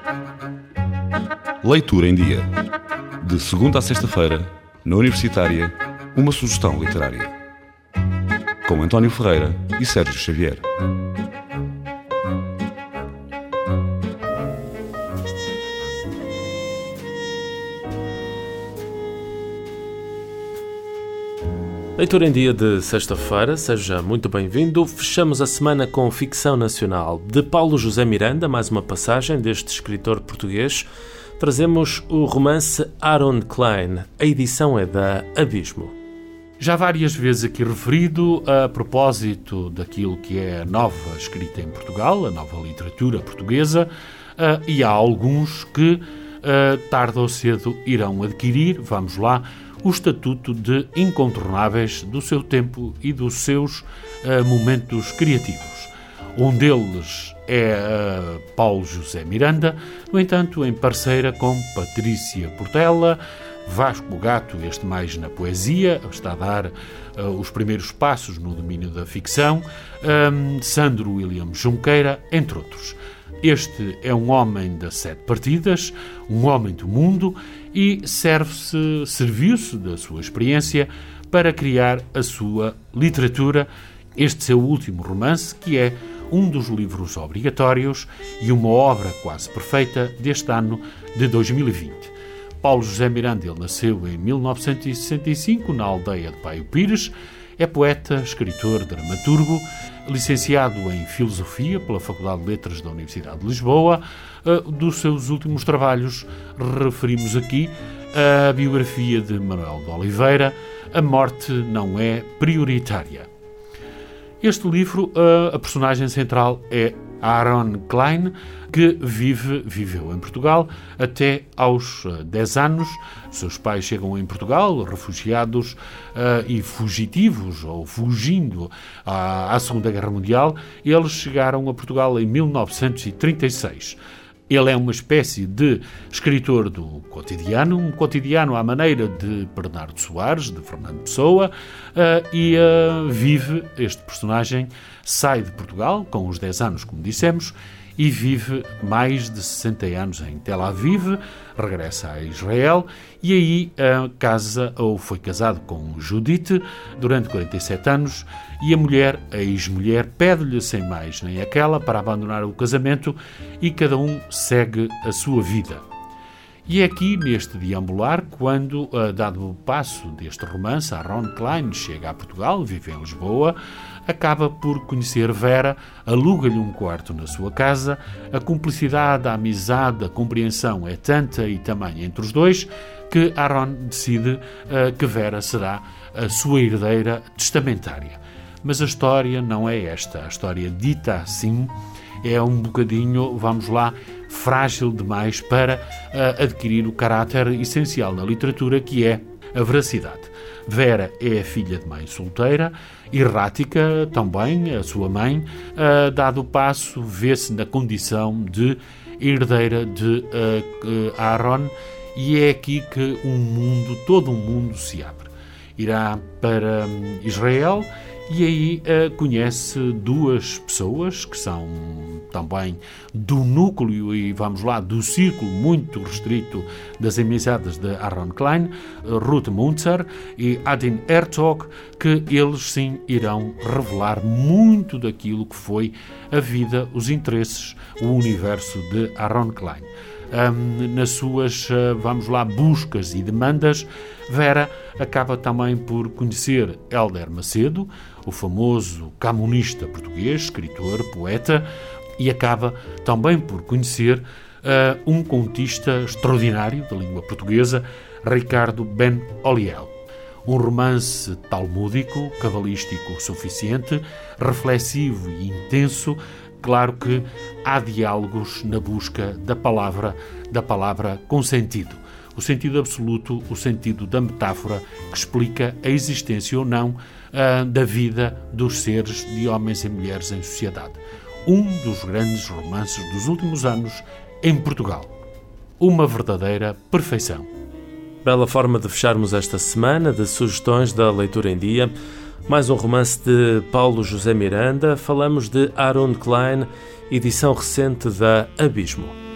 Leitura em Dia. De segunda a sexta-feira, na Universitária, uma sugestão literária. Com António Ferreira e Sérgio Xavier. Leitura em Dia de sexta-feira, seja muito bem-vindo. Fechamos a semana com ficção nacional. De Paulo José Miranda, mais uma passagem deste escritor português. Trazemos o romance Aaron Klein. A edição é da Abismo. Já várias vezes aqui referido a propósito daquilo que é a nova escrita em Portugal, a nova literatura portuguesa, e há alguns que tarde ou cedo irão adquirir, vamos lá, o estatuto de incontornáveis do seu tempo e dos seus momentos criativos. Um deles é Paulo José Miranda, no entanto, em parceira com Patrícia Portela, Vasco Gato, este mais na poesia, está a dar os primeiros passos no domínio da ficção, Sandro William Junqueira, entre outros. Este é um homem das 7 partidas, um homem do mundo e serviu-se da sua experiência para criar a sua literatura, este seu último romance, que é um dos livros obrigatórios e uma obra quase perfeita deste ano de 2020. Paulo José Miranda, ele nasceu em 1965 na aldeia de Paio Pires, é poeta, escritor, dramaturgo, licenciado em Filosofia pela Faculdade de Letras da Universidade de Lisboa. Dos seus últimos trabalhos referimos aqui a biografia de Manuel de Oliveira, A Morte Não É Prioritária. Este livro, a personagem central é Aaron Klein, que viveu em Portugal até aos 10 anos. Seus pais chegam em Portugal, refugiados e fugitivos, ou fugindo à Segunda Guerra Mundial. Eles chegaram a Portugal em 1936. Ele é uma espécie de escritor do cotidiano, um cotidiano à maneira de Bernardo Soares, de Fernando Pessoa, e este personagem sai de Portugal com os 10 anos, como dissemos, e vive mais de 60 anos em Tel Aviv, regressa a Israel e aí foi casado com Judite durante 47 anos e a ex-mulher, pede-lhe sem mais nem aquela para abandonar o casamento e cada um segue a sua vida. E é aqui, neste deambular, quando, dado o passo deste romance, Aaron Klein chega a Portugal, vive em Lisboa, acaba por conhecer Vera, aluga-lhe um quarto na sua casa, a cumplicidade, a amizade, a compreensão é tanta e tamanha entre os dois que Aaron decide que Vera será a sua herdeira testamentária. Mas a história não é esta. A história dita assim é um bocadinho, vamos lá, frágil demais para adquirir o caráter essencial na literatura, que é a veracidade. Vera é a filha de mãe solteira, errática também, a sua mãe, dado o passo, vê-se na condição de herdeira de Aaron, e é aqui que todo um mundo se abre. Irá para Israel e aí conhece duas pessoas que são também do núcleo e, vamos lá, do círculo muito restrito das amizades de Aaron Klein, Ruth Munzer e Adin Herzog, que eles sim irão revelar muito daquilo que foi a vida, os interesses, o universo de Aaron Klein. Nas suas, vamos lá, buscas e demandas, Vera acaba também por conhecer Hélder Macedo, o famoso camunista português, escritor, poeta, e acaba também por conhecer um contista extraordinário da língua portuguesa, Ricardo Ben Oliel. Um romance talmúdico, cabalístico o suficiente, reflexivo e intenso. Claro que há diálogos na busca da palavra com sentido. O sentido absoluto, o sentido da metáfora que explica a existência ou não da vida dos seres, de homens e mulheres em sociedade. Um dos grandes romances dos últimos anos em Portugal. Uma verdadeira perfeição. Bela forma de fecharmos esta semana de sugestões da Leitura em Dia. Mais um romance de Paulo José Miranda. Falamos de Aaron Klein, edição recente da Abismo.